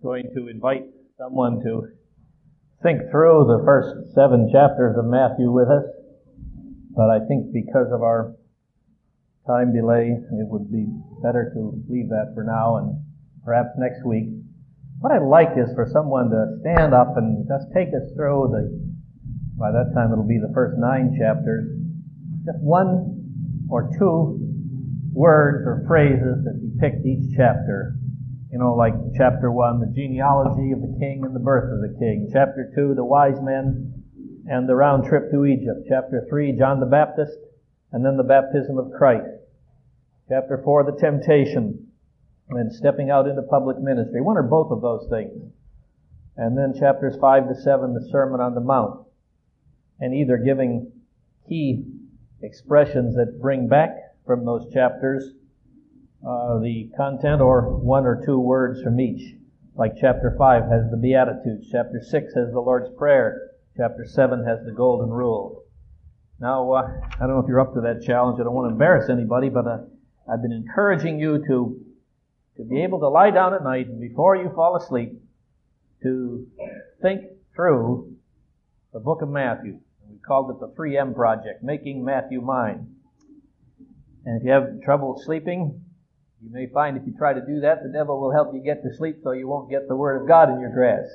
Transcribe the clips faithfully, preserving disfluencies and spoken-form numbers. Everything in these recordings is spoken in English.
going to invite someone to think through the first seven chapters of Matthew with us, but I think because of our time delay, it would be better to leave that for now and perhaps next week. What I'd like is for someone to stand up and just take us through the, by that time it'll be the first nine chapters, just one or two words or phrases that depict each chapter. You know, like chapter one, the genealogy of the king and the birth of the king. Chapter two, the wise men and the round trip to Egypt. Chapter three, John the Baptist, and then the baptism of Christ. Chapter four, the temptation, and stepping out into public ministry. One or both of those things. And then chapters five to seven, the Sermon on the Mount. And either giving key expressions that bring back from those chapters uh, the content, or one or two words from each. Like chapter five has the Beatitudes. Chapter six has the Lord's Prayer. Chapter seven has the Golden Rule. Now, uh, I don't know if you're up to that challenge. I don't want to embarrass anybody, but uh, I've been encouraging you to to be able to lie down at night and before you fall asleep to think through the book of Matthew. We called it the three M Project, Making Matthew Mine. And if you have trouble sleeping, you may find if you try to do that, the devil will help you get to sleep so you won't get the Word of God in your grasp.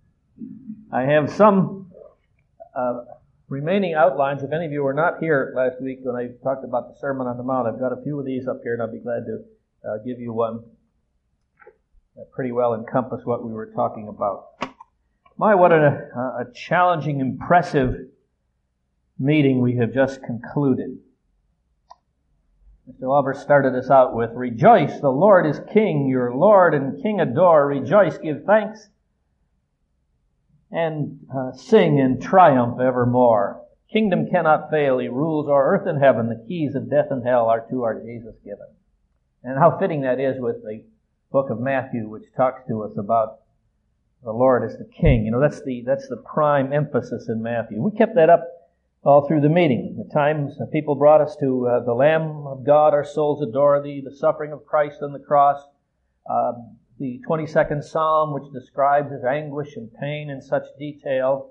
I have some uh, remaining outlines. If any of you were not here last week when I talked about the Sermon on the Mount, I've got a few of these up here, and I'll be glad to uh, give you one that pretty well encompass what we were talking about. My, what a, a challenging, impressive meeting we have just concluded. Mister Lauber started us out with, "Rejoice, the Lord is King, your Lord and King adore. Rejoice, give thanks, and uh, sing in triumph evermore. Kingdom cannot fail, he rules o'er earth and heaven. The keys of death and hell are to our Jesus given." And how fitting that is with the book of Matthew, which talks to us about the Lord as the King. You know, that's the that's the prime emphasis in Matthew. We kept that up all through the meeting. The times people brought us to uh, the Lamb of God, our souls adore thee, the suffering of Christ on the cross, uh, the twenty-second Psalm, which describes his anguish and pain in such detail.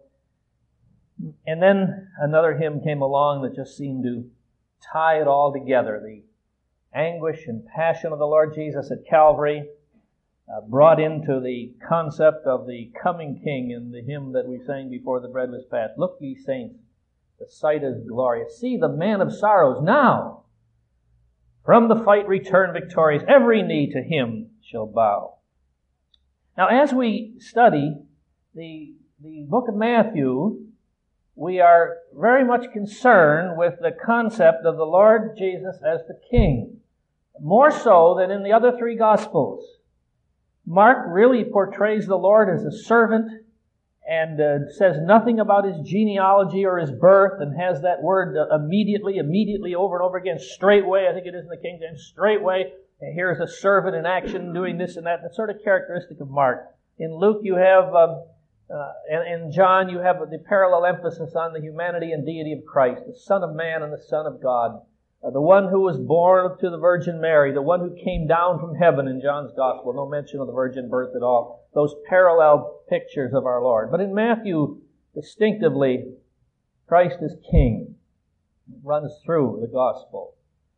And then another hymn came along that just seemed to tie it all together. The anguish and passion of the Lord Jesus at Calvary, uh, brought into the concept of the coming King in the hymn that we sang before the bread was passed. "Look, ye saints, the sight is glorious. See the man of sorrows now. From the fight return victorious. Every knee to him shall bow." Now, as we study the, the book of Matthew, we are very much concerned with the concept of the Lord Jesus as the King, more so than in the other three Gospels. Mark really portrays the Lord as a servant and uh, says nothing about his genealogy or his birth, and has that word uh, immediately, immediately over and over again, straightway, I think it is in the King James, straightway. And here's a servant in action doing this and that. That's sort of characteristic of Mark. In Luke, you have, um, uh, and in John, you have the parallel emphasis on the humanity and deity of Christ, the Son of Man and the Son of God. Uh, the one who was born to the Virgin Mary, the one who came down from heaven in John's Gospel. No mention of the virgin birth at all. Those parallel pictures of our Lord. But in Matthew, distinctively, Christ is King. It runs through the Gospel.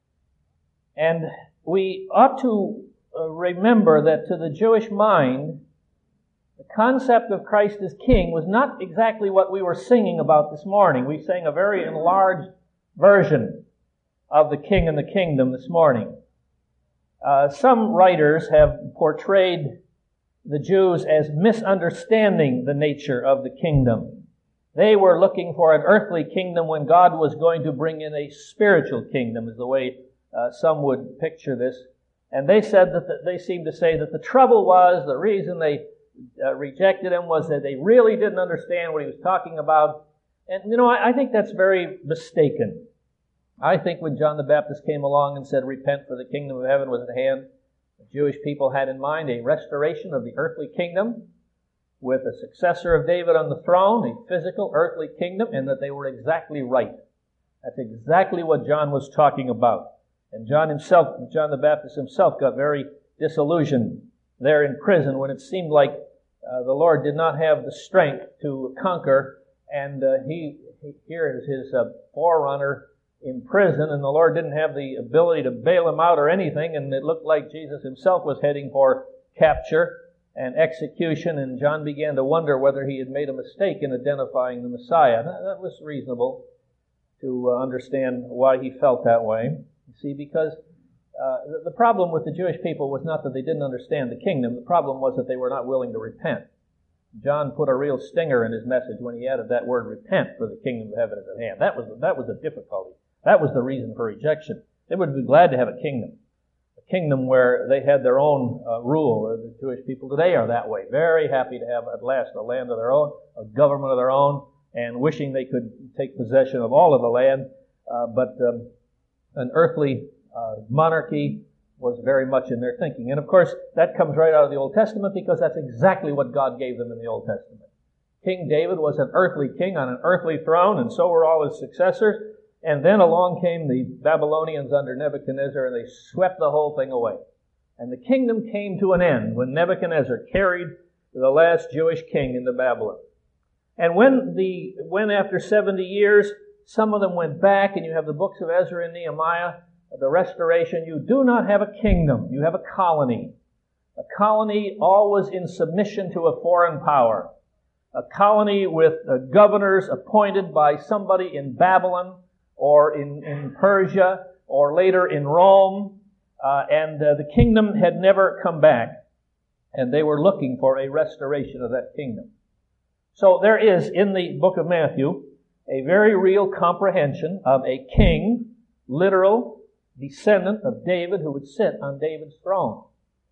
And we ought to uh, remember that to the Jewish mind, the concept of Christ as King was not exactly what we were singing about this morning. We sang a very enlarged version of the King and the Kingdom this morning. Uh, some writers have portrayed the Jews as misunderstanding the nature of the kingdom. They were looking for an earthly kingdom when God was going to bring in a spiritual kingdom, is the way uh, some would picture this. And they said that the, they seemed to say that the trouble was, the reason they uh, rejected him was that they really didn't understand what he was talking about. And, you know, I, I think that's very mistaken. I think when John the Baptist came along and said, "Repent, for the kingdom of heaven was at hand," the Jewish people had in mind a restoration of the earthly kingdom with a successor of David on the throne, a physical earthly kingdom, and that they were exactly right. That's exactly what John was talking about. And John himself, John the Baptist himself, got very disillusioned there in prison when it seemed like uh, the Lord did not have the strength to conquer, and uh, he, he here is his uh, forerunner in prison, and the Lord didn't have the ability to bail him out or anything, and it looked like Jesus himself was heading for capture and execution, and John began to wonder whether he had made a mistake in identifying the Messiah. That, that was reasonable to uh, understand why he felt that way. You see, because uh, the, the problem with the Jewish people was not that they didn't understand the kingdom. The problem was that they were not willing to repent. John put a real stinger in his message when he added that word repent, for the kingdom of heaven is at hand. That was, that was the difficulty. That was the reason for rejection. They would be glad to have a kingdom. A kingdom where they had their own uh, rule. The Jewish people today are that way. Very happy to have at last a land of their own, a government of their own, and wishing they could take possession of all of the land. Uh, but um, an earthly uh, monarchy was very much in their thinking. And of course, that comes right out of the Old Testament, because that's exactly what God gave them in the Old Testament. King David was an earthly king on an earthly throne, and so were all his successors. And then along came the Babylonians under Nebuchadnezzar, and they swept the whole thing away. And the kingdom came to an end when Nebuchadnezzar carried the last Jewish king into Babylon. And when the when after seventy years, some of them went back, and you have the books of Ezra and Nehemiah, the restoration, you do not have a kingdom. You have a colony. A colony always in submission to a foreign power. A colony with uh, governors appointed by somebody in Babylon, or in, in Persia, or later in Rome, uh, and uh, the kingdom had never come back, and they were looking for a restoration of that kingdom. So there is, in the book of Matthew, a very real comprehension of a king, literal descendant of David, who would sit on David's throne.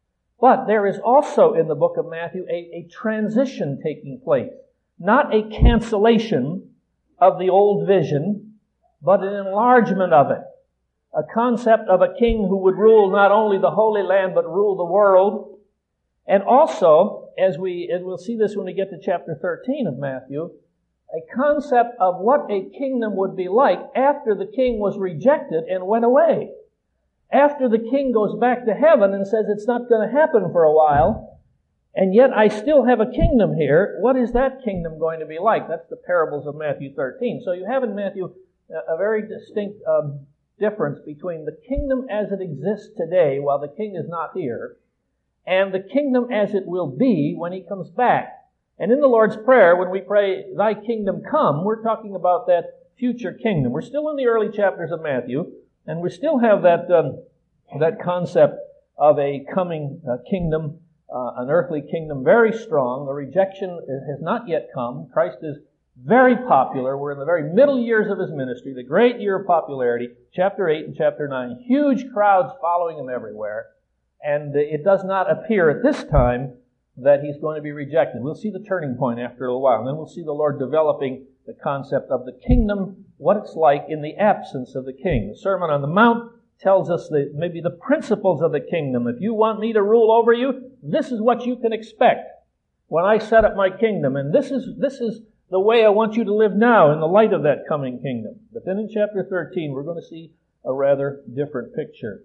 But there is also in the book of Matthew a, a transition taking place, not a cancellation of the old vision, but an enlargement of it. A concept of a king who would rule not only the Holy Land, but rule the world. And also, as we, and we'll see this when we get to chapter thirteen of Matthew, a concept of what a kingdom would be like after the king was rejected and went away. After the king goes back to heaven and says it's not going to happen for a while, and yet I still have a kingdom here, what is that kingdom going to be like? That's the parables of Matthew thirteen. So you have in Matthew a very distinct um, difference between the kingdom as it exists today while the king is not here, and the kingdom as it will be when he comes back. And in the Lord's Prayer, when we pray, Thy kingdom come, we're talking about that future kingdom. We're still in the early chapters of Matthew, and we still have that um, that concept of a coming uh, kingdom, uh, an earthly kingdom, very strong. The rejection has not yet come. Christ is very popular. We're in the very middle years of his ministry, the great year of popularity, chapter eight and chapter nine. Huge crowds following him everywhere. And it does not appear at this time that he's going to be rejected. We'll see the turning point after a little while. And then we'll see the Lord developing the concept of the kingdom, what it's like in the absence of the king. The Sermon on the Mount tells us that maybe the principles of the kingdom. If you want me to rule over you, this is what you can expect when I set up my kingdom. And this is this is the way I want you to live now in the light of that coming kingdom. But then in chapter thirteen, we're going to see a rather different picture.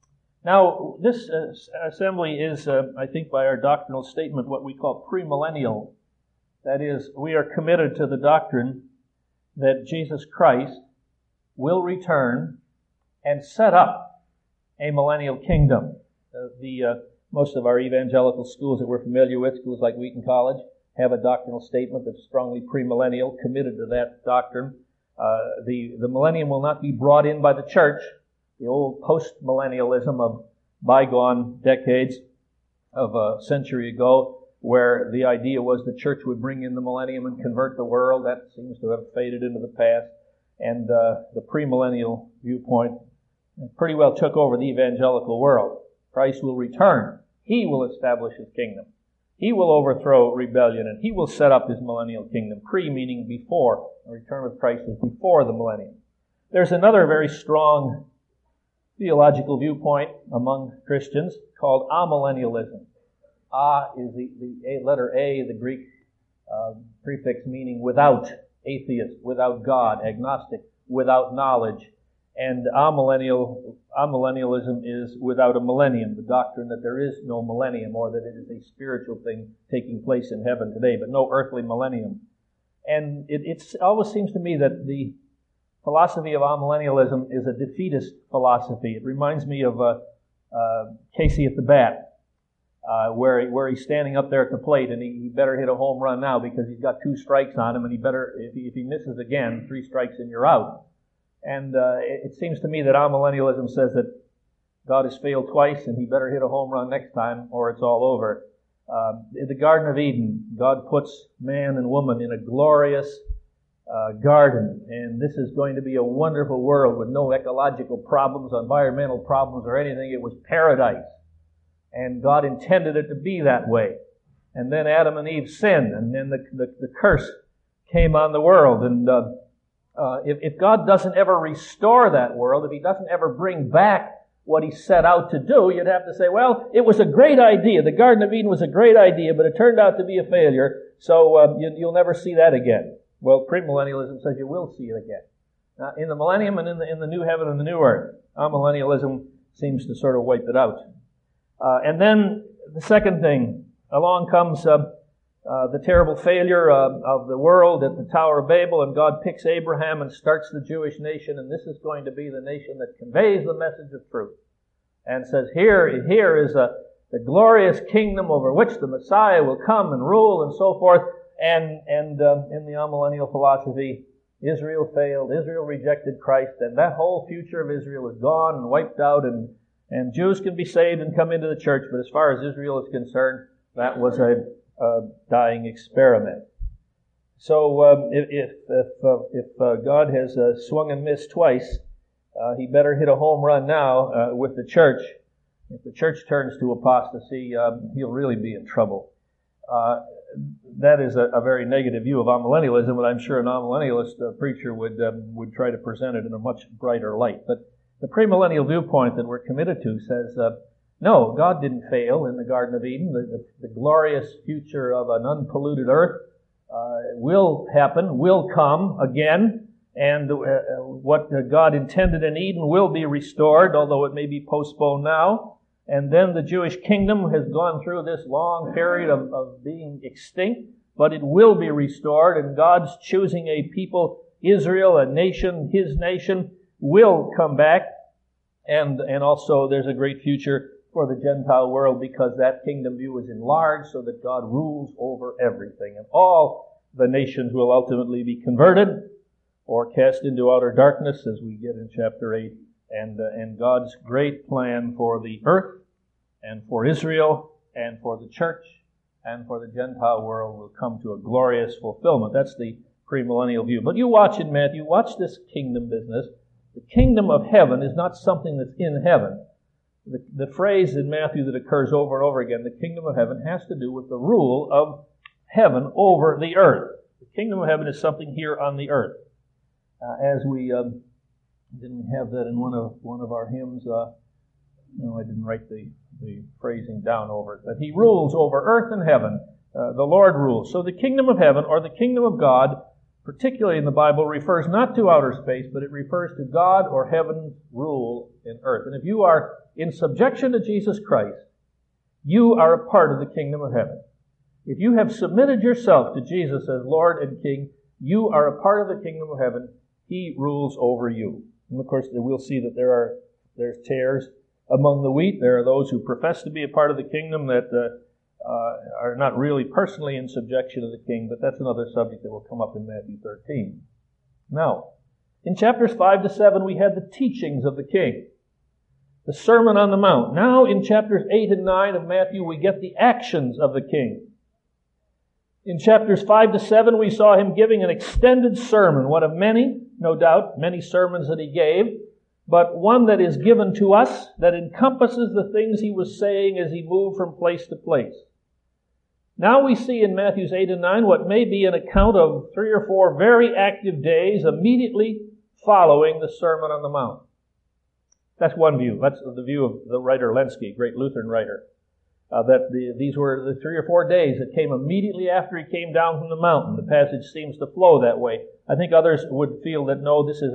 Now, this uh, assembly is, uh, I think by our doctrinal statement, what we call premillennial. That is, we are committed to the doctrine that Jesus Christ will return and set up a millennial kingdom. Uh, the uh, most of our evangelical schools that we're familiar with, schools like Wheaton College, have a doctrinal statement that's strongly premillennial, committed to that doctrine. Uh, the, the millennium will not be brought in by the church. The old post-millennialism of bygone decades of a century ago, where the idea was the church would bring in the millennium and convert the world, that seems to have faded into the past. And uh, the premillennial viewpoint pretty well took over the evangelical world. Christ will return. He will establish his kingdom. He will overthrow rebellion, and he will set up his millennial kingdom. Pre meaning before. The return of Christ is before the millennium. There's another very strong theological viewpoint among Christians called amillennialism. A is the, the a, letter A, the Greek uh, prefix meaning without, atheist, without God, agnostic, without knowledge. And amillennial, amillennialism is without a millennium, the doctrine that there is no millennium, or that it is a spiritual thing taking place in heaven today, but no earthly millennium. And it it's, always seems to me that the philosophy of amillennialism is a defeatist philosophy. It reminds me of uh, uh, Casey at the bat, uh, where, where he's standing up there at the plate, and he, he better hit a home run now because he's got two strikes on him, and he better, if he, if he misses again, three strikes and you're out. And uh, it, it seems to me that amillennialism says that God has failed twice, and he better hit a home run next time, or it's all over. Uh, in the Garden of Eden, God puts man and woman in a glorious uh, garden, and this is going to be a wonderful world with no ecological problems, environmental problems, or anything. It was paradise, and God intended it to be that way. And then Adam and Eve sinned, and then the, the, the curse came on the world, and uh, Uh, if, if God doesn't ever restore that world, if he doesn't ever bring back what he set out to do, you'd have to say, well, it was a great idea. The Garden of Eden was a great idea, but it turned out to be a failure, so uh, you, you'll never see that again. Well, premillennialism says you will see it again. Now, in the millennium and in the, in the new heaven and the new earth, amillennialism seems to sort of wipe it out. Uh, and then the second thing, along comes Uh, Uh, the terrible failure uh, of the world at the Tower of Babel, and God picks Abraham and starts the Jewish nation, and this is going to be the nation that conveys the message of truth and says, here, here is a, the glorious kingdom over which the Messiah will come and rule and so forth. And, and uh, in the amillennial philosophy, Israel failed, Israel rejected Christ, and that whole future of Israel is gone and wiped out, and, and Jews can be saved and come into the church, but as far as Israel is concerned, that was a Uh, dying experiment. So um, if if if, uh, if uh, God has uh, swung and missed twice, uh, he better hit a home run now uh, with the church. If the church turns to apostasy, um, he'll really be in trouble. Uh, that is a, a very negative view of amillennialism, but I'm sure an amillennialist uh, preacher would um, would try to present it in a much brighter light. But the premillennial viewpoint that we're committed to says, Uh, No, God didn't fail in the Garden of Eden. The, the, the glorious future of an unpolluted earth uh, will happen, will come again, and uh, what God intended in Eden will be restored, although it may be postponed now. And then the Jewish kingdom has gone through this long period of, of being extinct, but it will be restored, and God's choosing a people, Israel, a nation, his nation, will come back. And, and also there's a great future for the Gentile world, because that kingdom view is enlarged so that God rules over everything. And all the nations will ultimately be converted or cast into outer darkness, as we get in chapter eight. And, uh, and God's great plan for the earth and for Israel and for the church and for the Gentile world will come to a glorious fulfillment. That's the premillennial view. But you watch in Matthew, watch this kingdom business. The kingdom of heaven is not something that's in heaven. The, the phrase in Matthew that occurs over and over again, the kingdom of heaven, has to do with the rule of heaven over the earth. The kingdom of heaven is something here on the earth. Uh, as we, um, didn't we have that in one of one of our hymns? Uh, no, I didn't write the, the phrasing down over it. But he rules over earth and heaven. Uh, the Lord rules. So the kingdom of heaven, or the kingdom of God, particularly in the Bible, refers not to outer space, but it refers to God or heaven's rule in earth. And if you are in subjection to Jesus Christ, you are a part of the kingdom of heaven. If you have submitted yourself to Jesus as Lord and King, you are a part of the kingdom of heaven. He rules over you. And of course, we'll see that there are there's tares among the wheat. There are those who profess to be a part of the kingdom that uh, uh, are not really personally in subjection to the king, but that's another subject that will come up in Matthew thirteen. Now, in chapters five to seven, we had the teachings of the king. The Sermon on the Mount. Now in chapters eight and nine of Matthew, we get the actions of the king. In chapters five to seven, we saw him giving an extended sermon, one of many, no doubt, many sermons that he gave, but one that is given to us that encompasses the things he was saying as he moved from place to place. Now we see in Matthews eight and nine what may be an account of three or four very active days immediately following the Sermon on the Mount. That's one view. That's the view of the writer Lenski, great Lutheran writer, uh, that the, these were the three or four days that came immediately after he came down from the mountain. The passage seems to flow that way. I think others would feel that no, this is a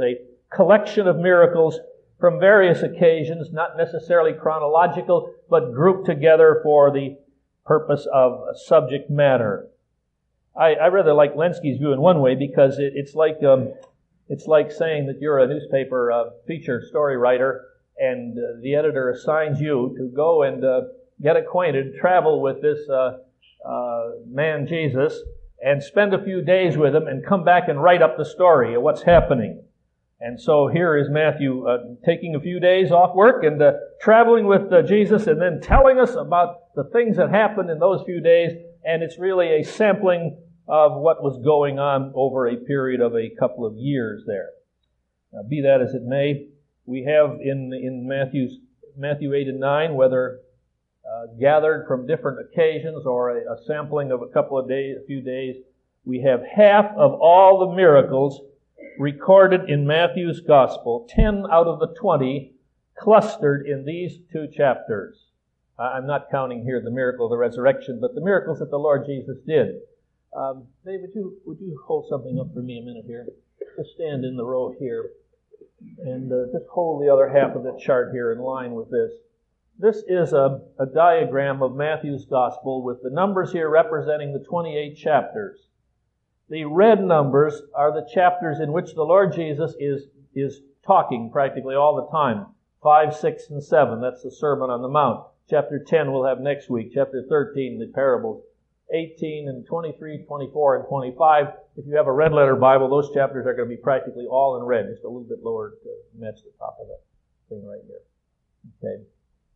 collection of miracles from various occasions, not necessarily chronological, but grouped together for the purpose of subject matter. I, I rather like Lenski's view in one way because it, it's like um, it's like saying that you're a newspaper uh, feature story writer, and uh, the editor assigns you to go and uh, get acquainted, travel with this uh, uh, man Jesus, and spend a few days with him, and come back and write up the story of what's happening. And so here is Matthew uh, taking a few days off work and uh, traveling with uh, Jesus, and then telling us about the things that happened in those few days. And it's really a sampling of what was going on over a period of a couple of years there. Now, be that as it may, we have in in Matthew's Matthew eight and nine, whether uh, gathered from different occasions or a, a sampling of a couple of days, a few days, we have half of all the miracles recorded in Matthew's Gospel, ten out of the twenty, clustered in these two chapters. I'm not counting here the miracle of the resurrection, but the miracles that the Lord Jesus did. Um, Dave, would you, would you hold something up for me a minute here? Just stand in the row here, and uh, just hold the other half of the chart here in line with this. This is a, a diagram of Matthew's Gospel with the numbers here representing the twenty-eight chapters. The red numbers are the chapters in which the Lord Jesus is, is talking practically all the time. Five, six, and seven. That's the Sermon on the Mount. Chapter ten we'll have next week. Chapter thirteen, the parables. eighteen and twenty-three, twenty-four, and twenty-five. If you have a red letter Bible, those chapters are going to be practically all in red, just a little bit lower to match the top of that thing right here. Okay.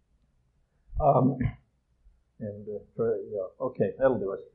Um, and uh, try, yeah, okay, that'll do it.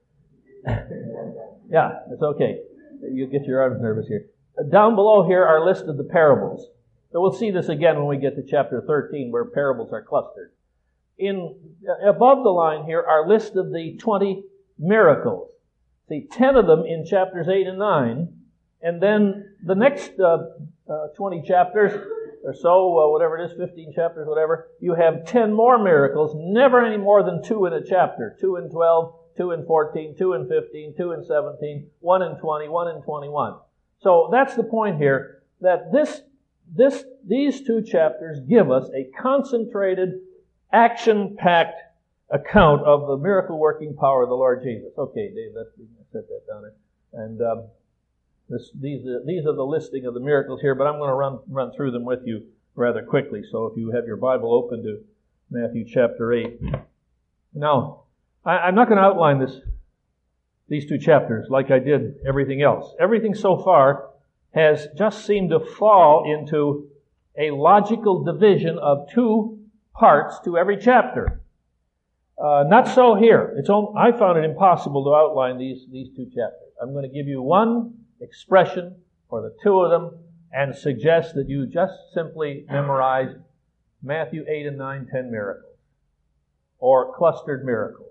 Yeah, it's okay. You get your arms nervous here. Down below here are listed the parables. So we'll see this again when we get to chapter thirteen, where parables are clustered. In above the line here are listed the twenty miracles. See, ten of them in chapters eight and nine, and then the next uh, uh, twenty chapters or so, uh, whatever it is, fifteen chapters, whatever, you have ten more miracles, never any more than two in a chapter. Two in twelve, two in fourteen, two in fifteen, two in seventeen, one in twenty, one in twenty-one. So that's the point here, that this, this, these two chapters give us a concentrated, action-packed account of the miracle-working power of the Lord Jesus. Okay, Dave, let's set that down there. And um, this, these, are, these are the listing of the miracles here, but I'm going to run run through them with you rather quickly. So if you have your Bible open to Matthew chapter eight. Now, I, I'm not going to outline this these two chapters like I did everything else. Everything so far has just seemed to fall into a logical division of two parts to every chapter. Uh, not so here. It's only, I found it impossible to outline these, these two chapters. I'm going to give you one expression for the two of them and suggest that you just simply memorize Matthew eight and nine, ten miracles, or clustered miracles,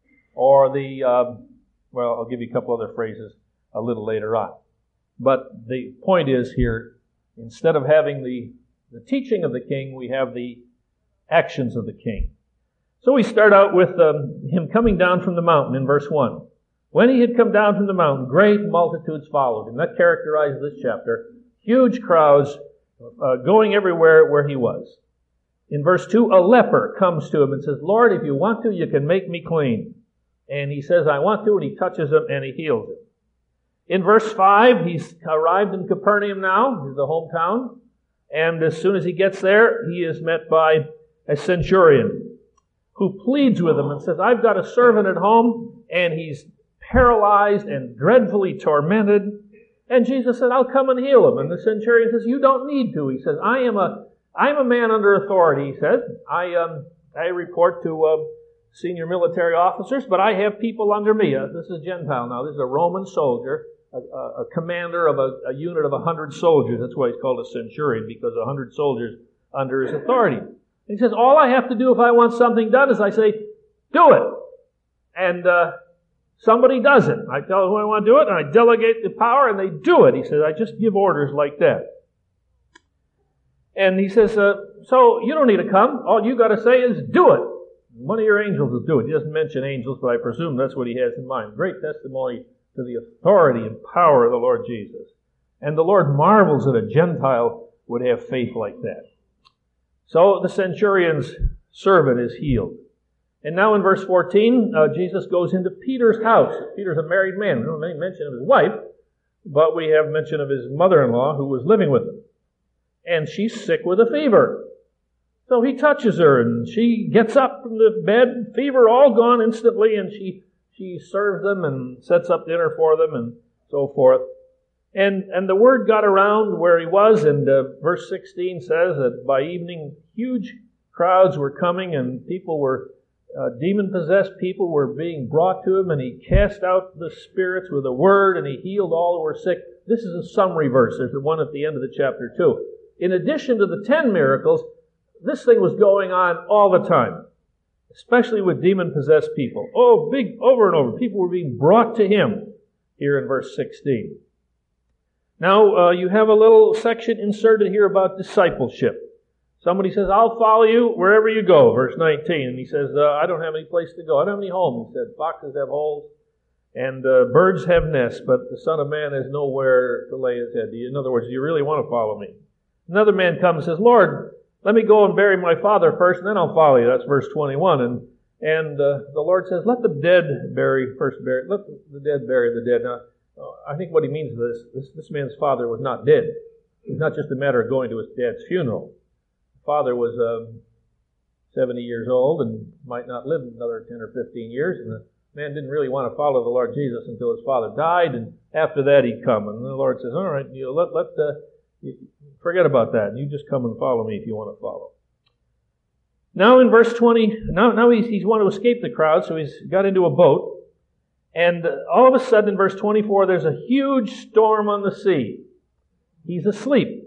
or the, um, well, I'll give you a couple other phrases a little later on. But the point is here, instead of having the, the teaching of the king, we have the actions of the king. So we start out with um, him coming down from the mountain in verse one. When he had come down from the mountain, great multitudes followed him. That characterizes this chapter. Huge crowds uh, going everywhere where he was. In verse two, a leper comes to him and says, Lord, if you want to, you can make me clean. And he says, I want to, and he touches him and he heals him. In verse five, he's arrived in Capernaum now, his hometown. And as soon as he gets there, he is met by a centurion who pleads with him and says, I've got a servant at home, and he's paralyzed and dreadfully tormented. And Jesus said, I'll come and heal him. And the centurion says, you don't need to. He says, I am a, I'm a man under authority, he says. I, um, I report to uh, senior military officers, but I have people under me. Uh, this is a Gentile now. This is a Roman soldier, a, a, a commander of a, a unit of a hundred soldiers. That's why he's called a centurion, because a hundred soldiers under his authority. He says, all I have to do if I want something done is I say, do it. And uh, somebody does it. I tell them who I want to do it, and I delegate the power, and they do it. He says, I just give orders like that. And he says, uh, so you don't need to come. All you got to say is, do it. One of your angels will do it. He doesn't mention angels, but I presume that's what he has in mind. Great testimony to the authority and power of the Lord Jesus. And the Lord marvels that a Gentile would have faith like that. So the centurion's servant is healed. And now in verse fourteen, uh, Jesus goes into Peter's house. Peter's a married man. We don't have any mention of his wife, but we have mention of his mother-in-law who was living with him. And she's sick with a fever. So he touches her, and she gets up from the bed, fever all gone instantly, and she she serves them and sets up dinner for them and so forth. And and the word got around where he was, and uh, verse sixteen says that by evening huge crowds were coming, and people were, uh, demon-possessed people were being brought to him, and he cast out the spirits with a word, and he healed all who were sick. This is a summary verse. There's the one at the end of the chapter too. In addition to the ten miracles, this thing was going on all the time, especially with demon-possessed people. Oh, big, over and over. People were being brought to him here in verse sixteen. Now, uh, you have a little section inserted here about discipleship. Somebody says, I'll follow you wherever you go, verse nineteen. And he says, uh, I don't have any place to go. I don't have any home. He said, foxes have holes and uh, birds have nests, but the Son of Man has nowhere to lay his head. In other words, do you really want to follow me? Another man comes and says, Lord, let me go and bury my father first, and then I'll follow you. That's verse twenty-one. And and uh, the Lord says, let the dead bury, first bury, let the dead bury the dead. Now, I think what he means is this, this, this man's father was not dead. It's not just a matter of going to his dad's funeral. The father was um, seventy years old and might not live another ten or fifteen years, and the man didn't really want to follow the Lord Jesus until his father died, and after that he'd come. And the Lord says, all right, you know, let, let the, you, forget about that. You just come and follow me if you want to follow. Now in verse twenty, now, now he's, he's wanted to escape the crowd, so he's got into a boat. And all of a sudden, in verse twenty-four, there's a huge storm on the sea. He's asleep,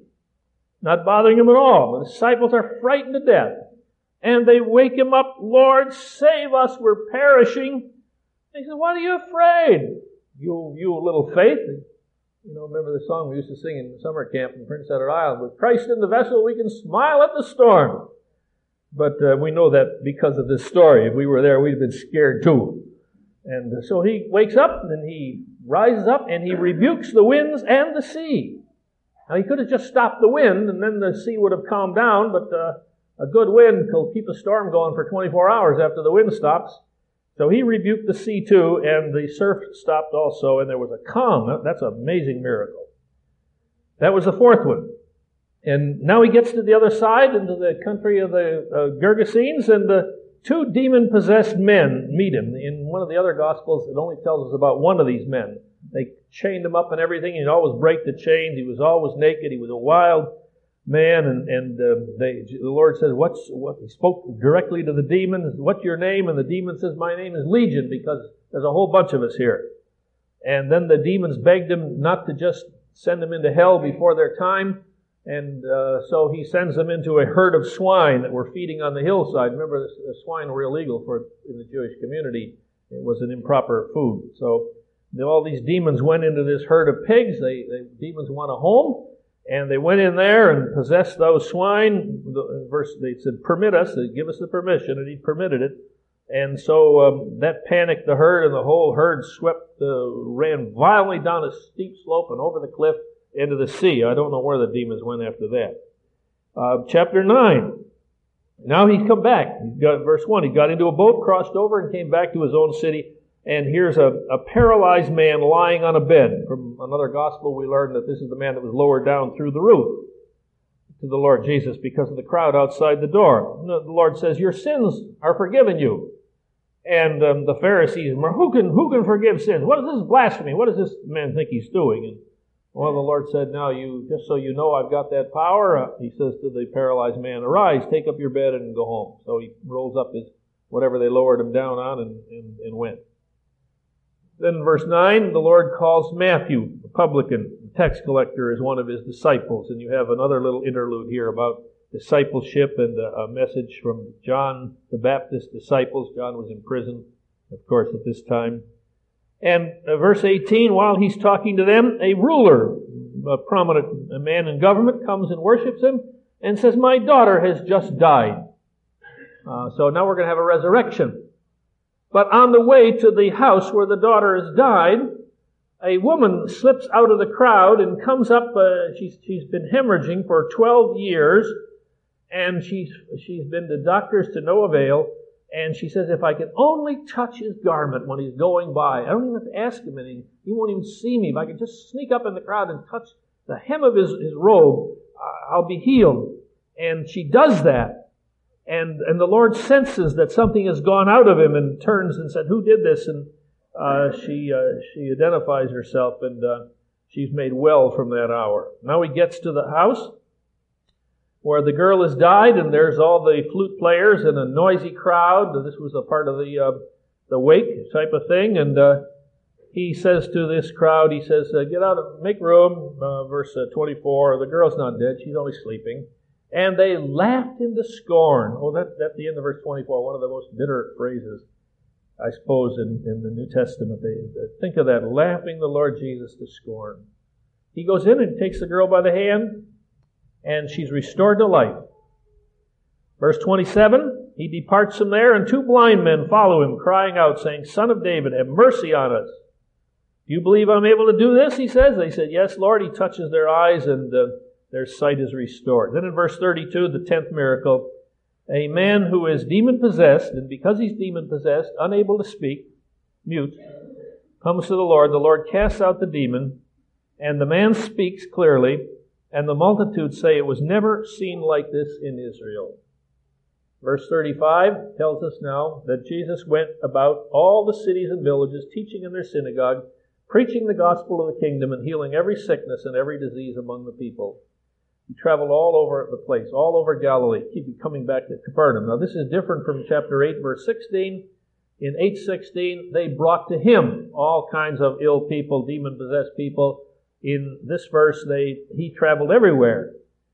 not bothering him at all. The disciples are frightened to death. And they wake him up, Lord, save us, we're perishing. He says, what are you afraid? You, you little faith. You know, remember the song we used to sing in summer camp in Prince Edward Island, with Christ in the vessel, we can smile at the storm. But uh, we know that because of this story. If we were there, we'd have been scared too. And so he wakes up, and he rises up, and he rebukes the winds and the sea. Now, he could have just stopped the wind, and then the sea would have calmed down, but uh, a good wind will keep a storm going for twenty-four hours after the wind stops. So he rebuked the sea too, and the surf stopped also, and there was a calm. That's an amazing miracle. That was the fourth one. And now he gets to the other side, into the country of the uh, Gergesenes, and the two demon-possessed men meet him. In one of the other Gospels, it only tells us about one of these men. They chained him up and everything. He'd always break the chains. He was always naked. He was a wild man. And, and uh, they, the Lord says, "What's what?" He spoke directly to the demon. What's your name? And the demon says, my name is Legion, because there's a whole bunch of us here. And then the demons begged him not to just send them into hell before their time. And uh, so he sends them into a herd of swine that were feeding on the hillside. Remember, the, the swine were illegal for in the Jewish community. It was an improper food. So all these demons went into this herd of pigs. They, the demons want a home, and they went in there and possessed those swine. The verse, they said, permit us, they give us the permission, and he permitted it. And so um, that panicked the herd, and the whole herd swept, uh, ran violently down a steep slope and over the cliff into the sea. I don't know where the demons went after that. Uh, chapter nine. Now he's come back. He's got verse one. He got into a boat, crossed over, and came back to his own city. And here's a, a paralyzed man lying on a bed. From another gospel, we learned that this is the man that was lowered down through the roof to the Lord Jesus because of the crowd outside the door. The Lord says, your sins are forgiven you. And um, the Pharisees, who can who can forgive sins? What is this blasphemy? What does this man think he's doing? And well, the Lord said, now you, just so you know I've got that power, uh, he says to the paralyzed man, arise, take up your bed and go home. So he rolls up his, whatever they lowered him down on and, and, and went. Then in verse nine, the Lord calls Matthew, the publican, the tax collector, as one of his disciples. And you have another little interlude here about discipleship and a, a message from John the Baptist's disciples. John was in prison, of course, at this time. And uh, verse eighteen, while he's talking to them, a ruler, a prominent a man in government, comes and worships him and says, my daughter has just died. Uh, so now we're going to have a resurrection. But on the way to the house where the daughter has died, a woman slips out of the crowd and comes up. Uh, she's she's been hemorrhaging for twelve years, and she's she's been to doctors to no avail. And she says, if I can only touch his garment when he's going by, I don't even have to ask him anything. He won't even see me. If I can just sneak up in the crowd and touch the hem of his, his robe, I'll be healed. And she does that. And and the Lord senses that something has gone out of him and turns and said, who did this? And uh, she uh, she identifies herself, and uh, she's made well from that hour. Now he gets to the house where the girl has died, and there's all the flute players and a noisy crowd. This was a part of the uh, the wake type of thing. And uh, he says to this crowd, he says, uh, get out, of, make room, uh, verse uh, twenty-four. The girl's not dead, she's only sleeping. And they laughed him to scorn. Oh, that, that's the end of verse twenty-four, one of the most bitter phrases, I suppose, in, in the New Testament. They, they think of that, laughing the Lord Jesus to scorn. He goes in and takes the girl by the hand, and she's restored to life. Verse twenty-seven, he departs from there, and two blind men follow him, crying out, saying, Son of David, have mercy on us. Do you believe I'm able to do this? He says. They said, yes, Lord. He touches their eyes, and uh, their sight is restored. Then in verse thirty-two, the tenth miracle, a man who is demon-possessed, and because he's demon-possessed, unable to speak, mute, comes to the Lord. The Lord casts out the demon, and the man speaks clearly, and the multitude say, it was never seen like this in Israel. Verse thirty-five tells us now that Jesus went about all the cities and villages, teaching in their synagogue, preaching the gospel of the kingdom, and healing every sickness and every disease among the people. He traveled all over the place, all over Galilee, keep coming back to Capernaum. Now this is different from chapter eight, verse sixteen. In eight sixteen, they brought to him all kinds of ill people, demon-possessed people. In this verse, they he traveled everywhere.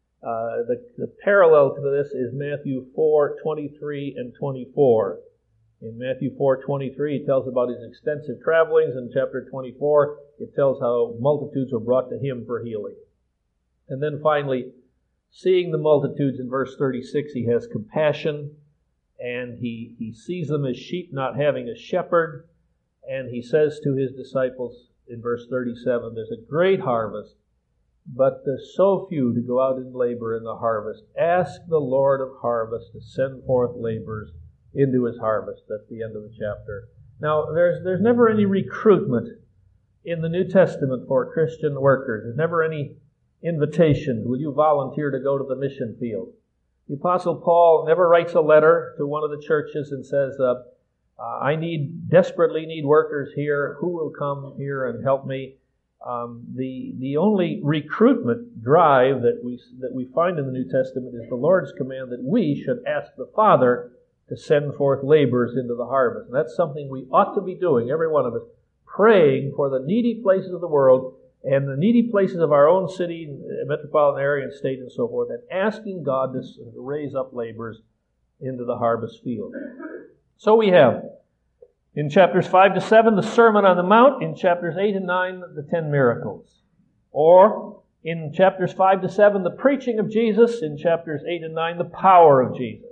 Uh, the, the parallel to this is Matthew four, twenty-three and twenty-four. In Matthew four, twenty-three, it tells about his extensive travelings. In chapter twenty-four, it tells how multitudes were brought to him for healing. And then finally, seeing the multitudes in verse thirty-six, he has compassion, and he, he sees them as sheep not having a shepherd, and he says to his disciples in verse thirty-seven, there's a great harvest, but there's so few to go out and labor in the harvest. Ask the Lord of harvest to send forth laborers into his harvest. That's the end of the chapter. Now, there's there's never any recruitment in the New Testament for Christian workers. There's never any invitation. Will you volunteer to go to the mission field? The Apostle Paul never writes a letter to one of the churches and says, uh, uh, I need, desperately need workers here. Who will come here and help me? Um, the the only recruitment drive that we that we find in the New Testament is the Lord's command that we should ask the Father to send forth laborers into the harvest. And that's something we ought to be doing, every one of us, praying for the needy places of the world and the needy places of our own city, metropolitan area, and state, and so forth, and asking God to raise up laborers into the harvest field. So we have, in chapters five to seven, the Sermon on the Mount. In chapters eight and nine, the ten miracles. Or, in chapters five to seven, the preaching of Jesus. In chapters eight and nine, the power of Jesus.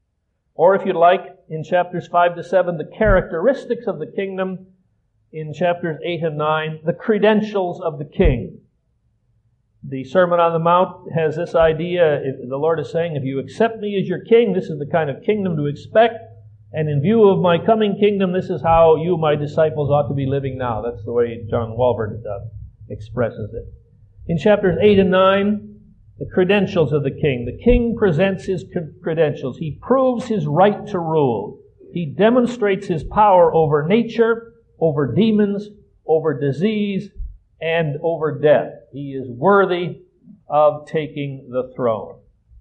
Or, if you'd like, in chapters five to seven, the characteristics of the kingdom. In chapters eight and nine, the credentials of the king. The Sermon on the Mount has this idea. The Lord is saying, if you accept me as your king, this is the kind of kingdom to expect. And in view of my coming kingdom, this is how you, my disciples, ought to be living now. That's the way John Walvoord uh, expresses it. In chapters eight and nine, the credentials of the king. The king presents his credentials. He proves his right to rule. He demonstrates his power over nature, over demons, over disease, and over death. He is worthy of taking the throne.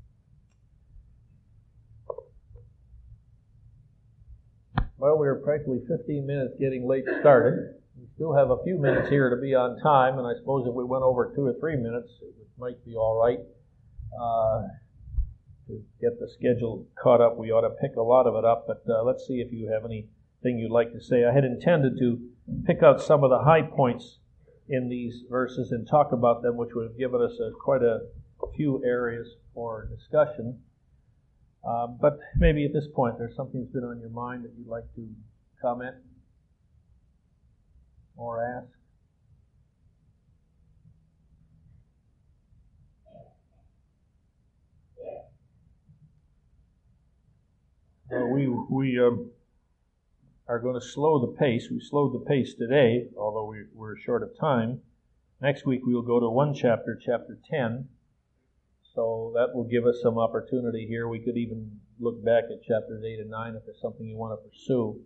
Well, we're practically fifteen minutes getting late started. We still have a few minutes here to be on time, and I suppose if we went over two or three minutes, it might be all right. Uh, to get the schedule caught up, we ought to pick a lot of it up, but uh, let's see if you have anything you'd like to say. I had intended to pick out some of the high points in these verses and talk about them, which would have given us a, quite a few areas for discussion. Uh, but maybe at this point there's something that's been on your mind that you'd like to comment or ask. we we um, are going to slow the pace. We slowed the pace today, although we, we're short of time. Next week we will go to one chapter, chapter ten. So that will give us some opportunity here. We could even look back at chapters eight and nine if there's something you want to pursue.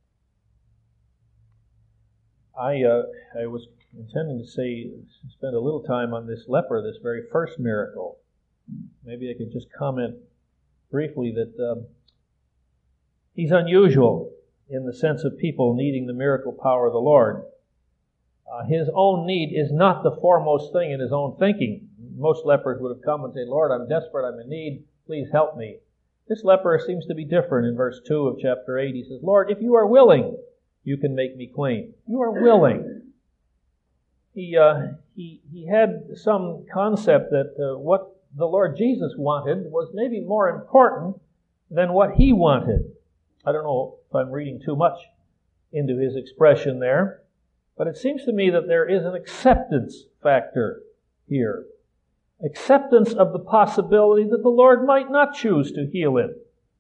I uh, I was intending to say, spend a little time on this leper, this very first miracle. Maybe I could just comment briefly that um, he's unusual in the sense of people needing the miracle power of the Lord. Uh, his own need is not the foremost thing in his own thinking. Most lepers would have come and said, Lord, I'm desperate, I'm in need, please help me. This leper seems to be different in verse two of chapter eight. He says, Lord, if you are willing, you can make me clean. You are willing. He uh, he he had some concept that uh, what the Lord Jesus wanted was maybe more important than what he wanted. I don't know if I'm reading too much into his expression there, but it seems to me that there is an acceptance factor here. Acceptance of the possibility that the Lord might not choose to heal him.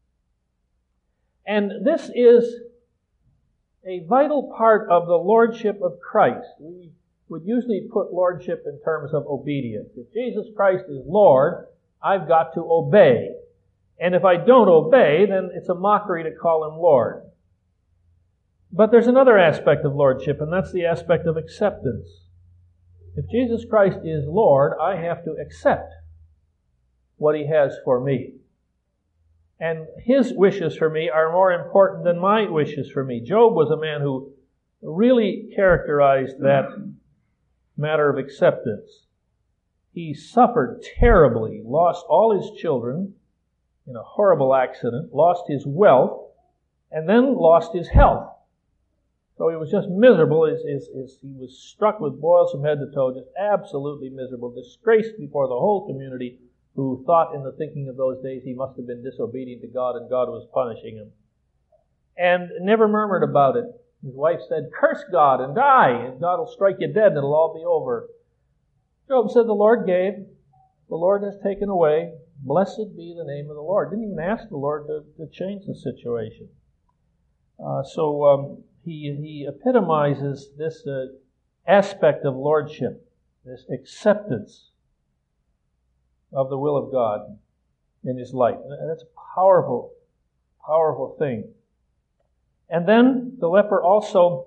And this is a vital part of the lordship of Christ. We would usually put lordship in terms of obedience. If Jesus Christ is Lord, I've got to obey. And if I don't obey, then it's a mockery to call him Lord. But there's another aspect of lordship, and that's the aspect of acceptance. If Jesus Christ is Lord, I have to accept what he has for me. And his wishes for me are more important than my wishes for me. Job was a man who really characterized that matter of acceptance. He suffered terribly, lost all his children in a horrible accident, lost his wealth, and then lost his health. So he was just miserable. His, his, his, he was struck with boils from head to toe, just absolutely miserable, disgraced before the whole community, who thought in the thinking of those days he must have been disobedient to God and God was punishing him. And never murmured about it. His wife said, curse God and die, and God will strike you dead and it'll all be over. Job said, the Lord gave, the Lord has taken away, blessed be the name of the Lord. Didn't even ask the Lord to, to change the situation. Uh, so um, he, he epitomizes this uh, aspect of lordship, this acceptance of the will of God in his life. And that's a powerful, powerful thing. And then the leper also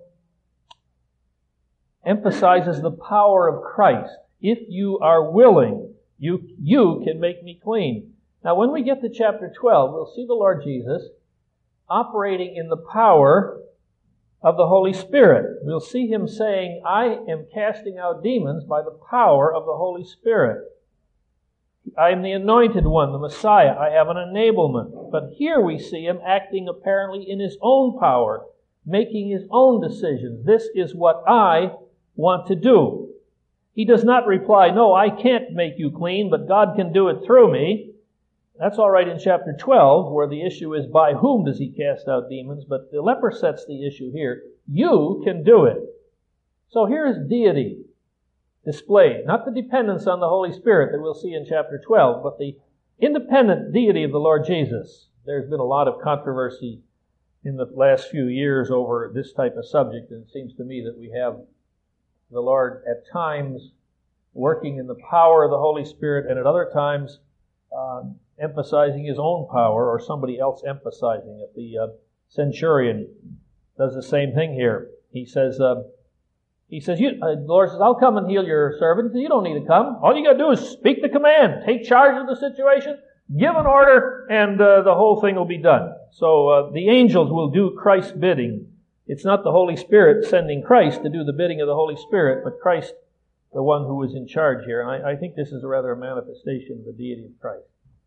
emphasizes the power of Christ. If you are willing, you, you can make me clean. Now when we get to chapter twelve, we'll see the Lord Jesus operating in the power of the Holy Spirit. We'll see him saying, I am casting out demons by the power of the Holy Spirit. I am the anointed one, the Messiah. I have an enablement. But here we see him acting apparently in his own power, making his own decisions. This is what I want to do. He does not reply, no, I can't make you clean, but God can do it through me. That's all right in chapter twelve, where the issue is by whom does he cast out demons, but the leper sets the issue here. You can do it. So here is deity displayed. Not the dependence on the Holy Spirit that we'll see in chapter twelve, but the independent deity of the Lord Jesus. There's been a lot of controversy in the last few years over this type of subject, and it seems to me that we have the Lord at times working in the power of the Holy Spirit, and at other times uh, emphasizing his own power, or somebody else emphasizing it. The uh, centurion does the same thing here. He says, uh, He says, you, uh, the Lord says, I'll come and heal your servant. He says, you don't need to come. All you got to do is speak the command. Take charge of the situation. Give an order, and uh, the whole thing will be done. So uh, the angels will do Christ's bidding. It's not the Holy Spirit sending Christ to do the bidding of the Holy Spirit, but Christ, the one who is in charge here. And I, I think this is rather a manifestation of the deity of Christ.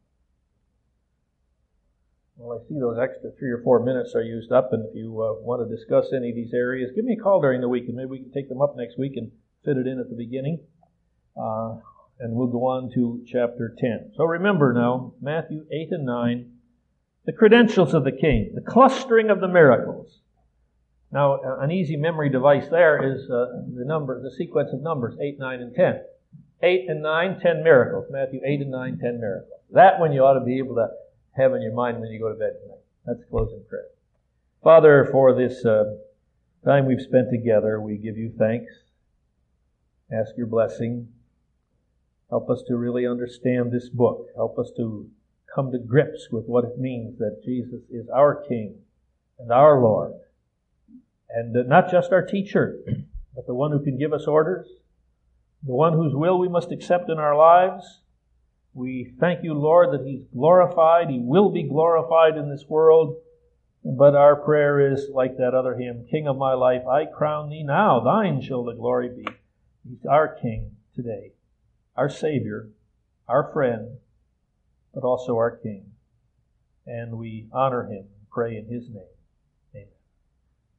Well, I see those extra three or four minutes are used up, and if you uh, want to discuss any of these areas, give me a call during the week, and maybe we can take them up next week and fit it in at the beginning. Uh, and we'll go on to chapter ten. So remember now, Matthew eight and nine, the credentials of the king, the clustering of the miracles. Now, an easy memory device there is uh, the number, the sequence of numbers, eight, nine, and ten. eight and nine, ten miracles. Matthew eight and nine, ten miracles. That one you ought to be able to have in your mind when you go to bed tonight. Let's close in prayer. Father, for this uh, time we've spent together, we give you thanks. Ask your blessing. Help us to really understand this book. Help us to come to grips with what it means that Jesus is our King and our Lord. And not just our teacher, but the one who can give us orders, the one whose will we must accept in our lives. We thank you, Lord, that He's glorified. He will be glorified in this world. But our prayer is like that other hymn, King of my life, I crown thee now. Thine shall the glory be. He's our King today, our Savior, our friend, but also our King. And we honor Him and pray in His name.